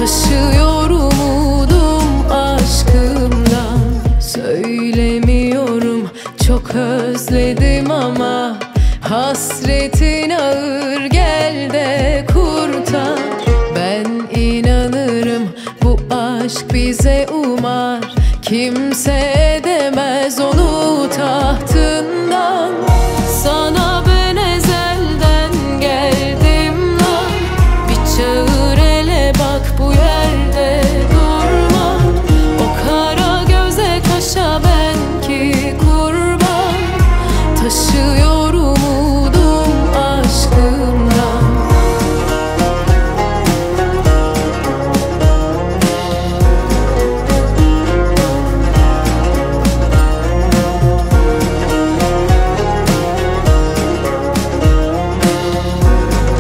Taşıyor umudum aşkımdan. Söylemiyorum, çok özledim ama hasretin ağır, gel de kurtar. Ben inanırım, bu aşk bize umar. Kimse edemez onu tahtından. Sana ben ezelden geldim lan. Bir çağır ele bak, bu yerde durma. O kara göze kaşa ben ki kurban. Taşıyor umudum aşkımdan.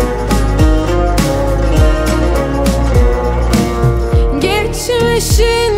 Geçmişin